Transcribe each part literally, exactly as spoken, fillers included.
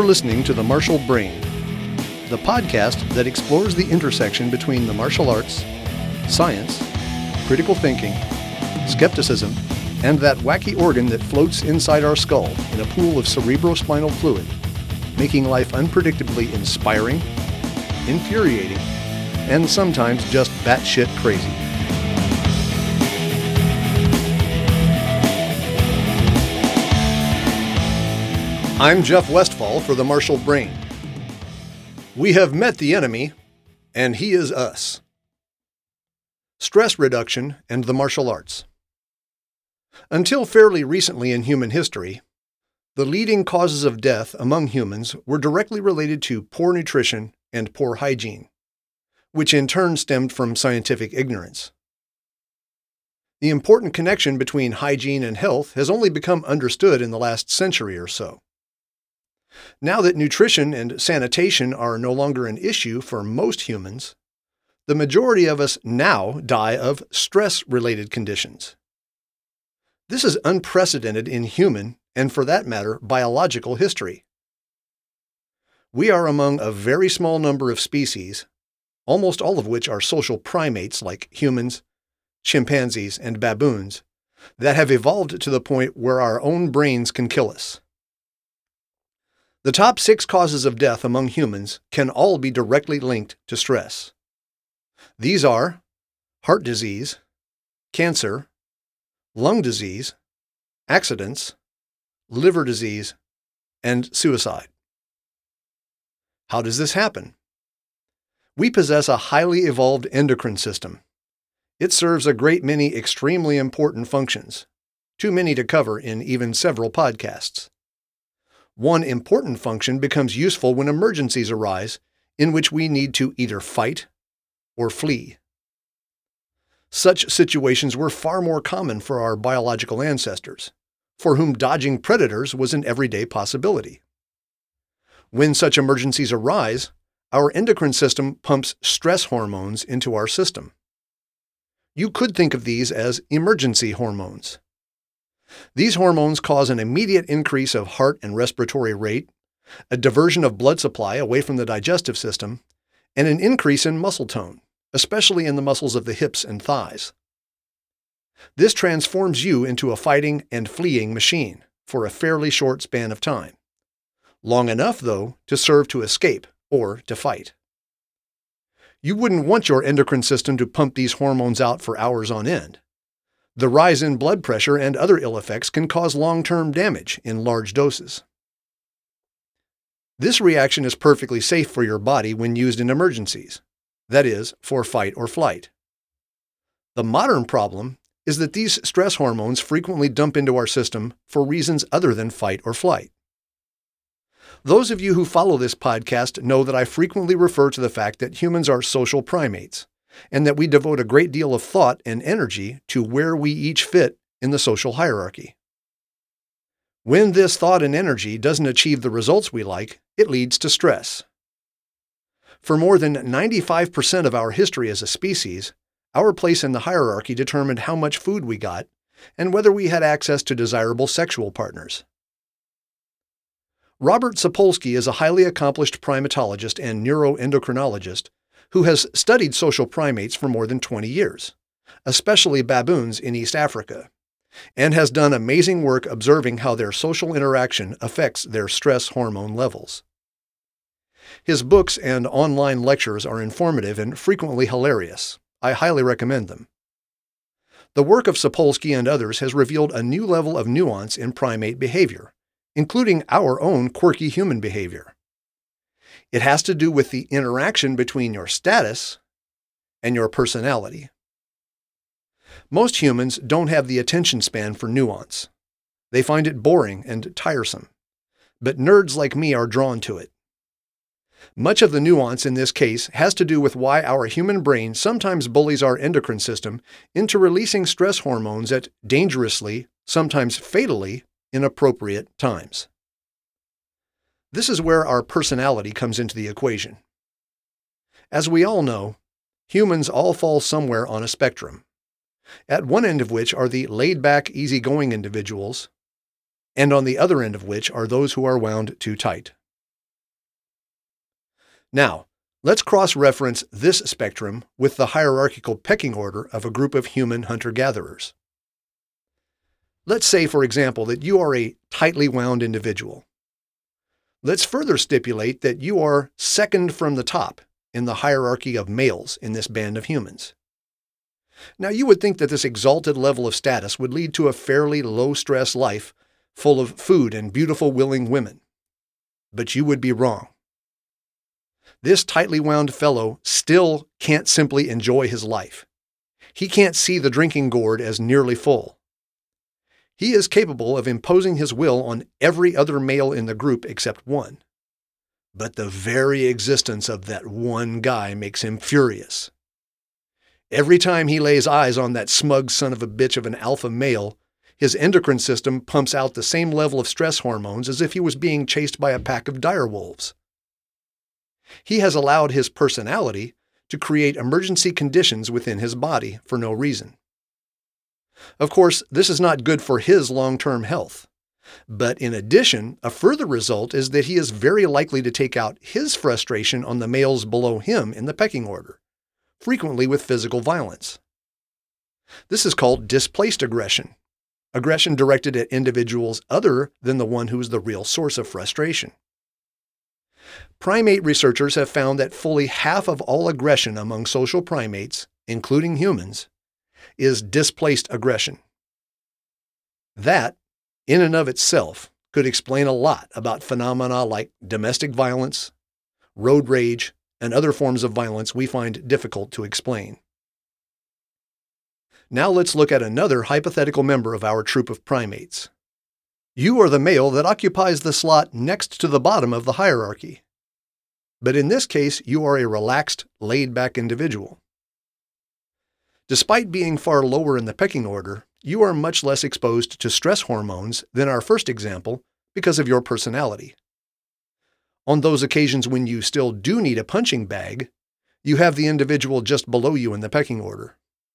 You're listening to The Martial Brain, the podcast that explores the intersection between the martial arts, science, critical thinking, skepticism, and that wacky organ that floats inside our skull in a pool of cerebrospinal fluid, making life unpredictably inspiring, infuriating, and sometimes just batshit crazy. I'm Jeff Westfall for The Martial Brain. We have met the enemy, and he is us. Stress reduction and the martial arts. Until fairly recently in human history, the leading causes of death among humans were directly related to poor nutrition and poor hygiene, which in turn stemmed from scientific ignorance. The important connection between hygiene and health has only become understood in the last century or so. Now that nutrition and sanitation are no longer an issue for most humans, the majority of us now die of stress-related conditions. This is unprecedented in human, and for that matter, biological history. We are among a very small number of species, almost all of which are social primates like humans, chimpanzees, and baboons, that have evolved to the point where our own brains can kill us. The top six causes of death among humans can all be directly linked to stress. These are heart disease, cancer, lung disease, accidents, liver disease, and suicide. How does this happen? We possess a highly evolved endocrine system. It serves a great many extremely important functions, too many to cover in even several podcasts. One important function becomes useful when emergencies arise in which we need to either fight or flee. Such situations were far more common for our biological ancestors, for whom dodging predators was an everyday possibility. When such emergencies arise, our endocrine system pumps stress hormones into our system. You could think of these as emergency hormones. These hormones cause an immediate increase of heart and respiratory rate, a diversion of blood supply away from the digestive system, and an increase in muscle tone, especially in the muscles of the hips and thighs. This transforms you into a fighting and fleeing machine for a fairly short span of time. Long enough, though, to serve to escape or to fight. You wouldn't want your endocrine system to pump these hormones out for hours on end. The rise in blood pressure and other ill effects can cause long-term damage in large doses. This reaction is perfectly safe for your body when used in emergencies, that is, for fight or flight. The modern problem is that these stress hormones frequently dump into our system for reasons other than fight or flight. Those of you who follow this podcast know that I frequently refer to the fact that humans are social primates, and that we devote a great deal of thought and energy to where we each fit in the social hierarchy. When this thought and energy doesn't achieve the results we like, it leads to stress. For more than ninety-five percent of our history as a species, our place in the hierarchy determined how much food we got and whether we had access to desirable sexual partners. Robert Sapolsky is a highly accomplished primatologist and neuroendocrinologist who has studied social primates for more than twenty years, especially baboons in East Africa, and has done amazing work observing how their social interaction affects their stress hormone levels. His books and online lectures are informative and frequently hilarious. I highly recommend them. The work of Sapolsky and others has revealed a new level of nuance in primate behavior, including our own quirky human behavior. It has to do with the interaction between your status and your personality. Most humans don't have the attention span for nuance. They find it boring and tiresome, but nerds like me are drawn to it. Much of the nuance in this case has to do with why our human brain sometimes bullies our endocrine system into releasing stress hormones at dangerously, sometimes fatally, inappropriate times. This is where our personality comes into the equation. As we all know, humans all fall somewhere on a spectrum, at one end of which are the laid-back, easygoing individuals, and on the other end of which are those who are wound too tight. Now, let's cross-reference this spectrum with the hierarchical pecking order of a group of human hunter-gatherers. Let's say, for example, that you are a tightly wound individual. Let's further stipulate that you are second from the top in the hierarchy of males in this band of humans. Now, you would think that this exalted level of status would lead to a fairly low-stress life full of food and beautiful, willing women. But you would be wrong. This tightly wound fellow still can't simply enjoy his life. He can't see the drinking gourd as nearly full. He is capable of imposing his will on every other male in the group except one. But the very existence of that one guy makes him furious. Every time he lays eyes on that smug son of a bitch of an alpha male, his endocrine system pumps out the same level of stress hormones as if he was being chased by a pack of dire wolves. He has allowed his personality to create emergency conditions within his body for no reason. Of course, this is not good for his long-term health. But in addition, a further result is that he is very likely to take out his frustration on the males below him in the pecking order, frequently with physical violence. This is called displaced aggression, aggression directed at individuals other than the one who is the real source of frustration. Primate researchers have found that fully half of all aggression among social primates, including humans, is displaced aggression. That, in and of itself, could explain a lot about phenomena like domestic violence, road rage, and other forms of violence we find difficult to explain. Now let's look at another hypothetical member of our troop of primates. You are the male that occupies the slot next to the bottom of the hierarchy. But in this case, you are a relaxed, laid-back individual. Despite being far lower in the pecking order, you are much less exposed to stress hormones than our first example because of your personality. On those occasions when you still do need a punching bag, you have the individual just below you in the pecking order.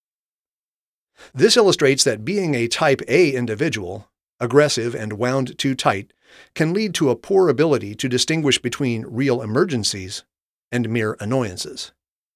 This illustrates that being a type A individual, aggressive and wound too tight, can lead to a poor ability to distinguish between real emergencies and mere annoyances.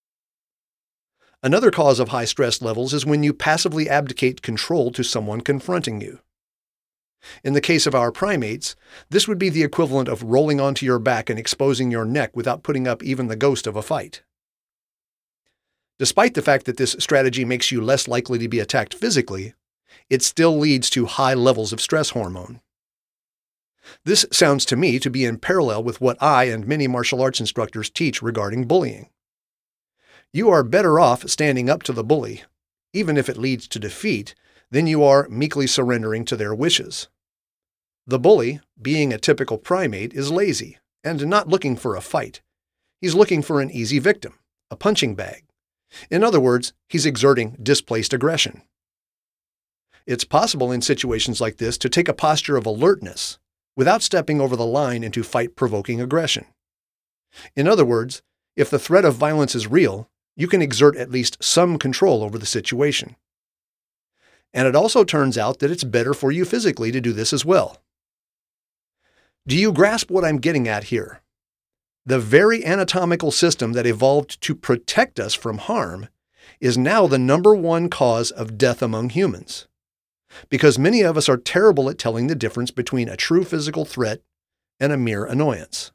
Another cause of high stress levels is when you passively abdicate control to someone confronting you. In the case of our primates, this would be the equivalent of rolling onto your back and exposing your neck without putting up even the ghost of a fight. Despite the fact that this strategy makes you less likely to be attacked physically, it still leads to high levels of stress hormone. This sounds to me to be in parallel with what I and many martial arts instructors teach regarding bullying. You are better off standing up to the bully, even if it leads to defeat, than you are meekly surrendering to their wishes. The bully, being a typical primate, is lazy and not looking for a fight. He's looking for an easy victim, a punching bag. In other words, he's exerting displaced aggression. It's possible in situations like this to take a posture of alertness without stepping over the line into fight-provoking aggression. In other words, if the threat of violence is real, you can exert at least some control over the situation. And it also turns out that it's better for you physically to do this as well. Do you grasp what I'm getting at here? The very anatomical system that evolved to protect us from harm is now the number one cause of death among humans, because many of us are terrible at telling the difference between a true physical threat and a mere annoyance.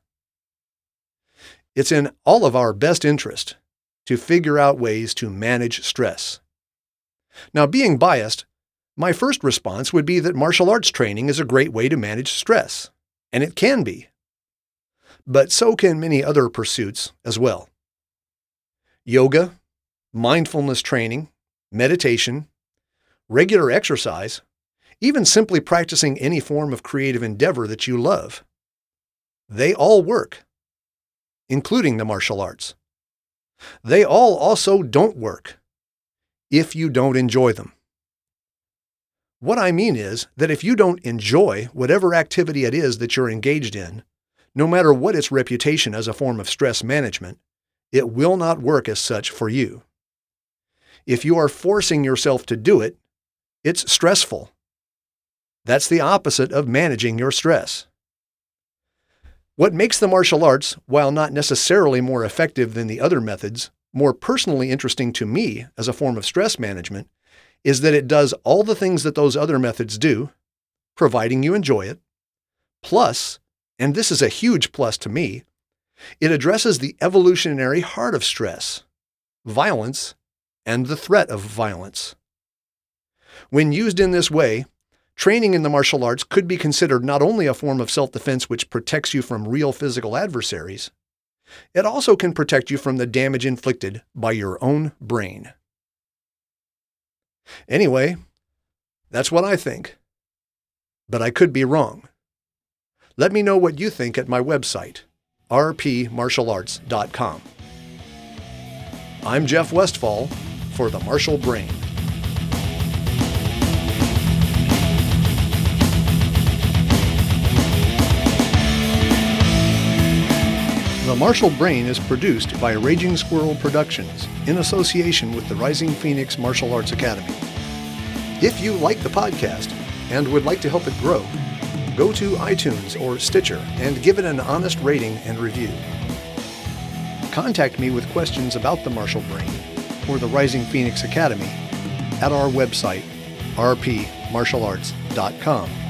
It's in all of our best interest to figure out ways to manage stress. Now, being biased, my first response would be that martial arts training is a great way to manage stress, and it can be. But so can many other pursuits as well. Yoga, mindfulness training, meditation, regular exercise, even simply practicing any form of creative endeavor that you love. They all work, including the martial arts. They all also don't work if you don't enjoy them. What I mean is that if you don't enjoy whatever activity it is that you're engaged in, no matter what its reputation as a form of stress management, it will not work as such for you. If you are forcing yourself to do it, it's stressful. That's the opposite of managing your stress. What makes the martial arts, while not necessarily more effective than the other methods, more personally interesting to me as a form of stress management is that it does all the things that those other methods do, providing you enjoy it. Plus, and this is a huge plus to me, it addresses the evolutionary heart of stress, violence, and the threat of violence. When used in this way, training in the martial arts could be considered not only a form of self-defense which protects you from real physical adversaries, it also can protect you from the damage inflicted by your own brain. Anyway, that's what I think. But I could be wrong. Let me know what you think at my website, r p martial arts dot com. I'm Jeff Westfall for The Martial Brain. The Martial Brain is produced by Raging Squirrel Productions in association with the Rising Phoenix Martial Arts Academy. If you like the podcast and would like to help it grow, go to iTunes or Stitcher and give it an honest rating and review. Contact me with questions about the Martial Brain or the Rising Phoenix Academy at our website, r p martial arts dot com.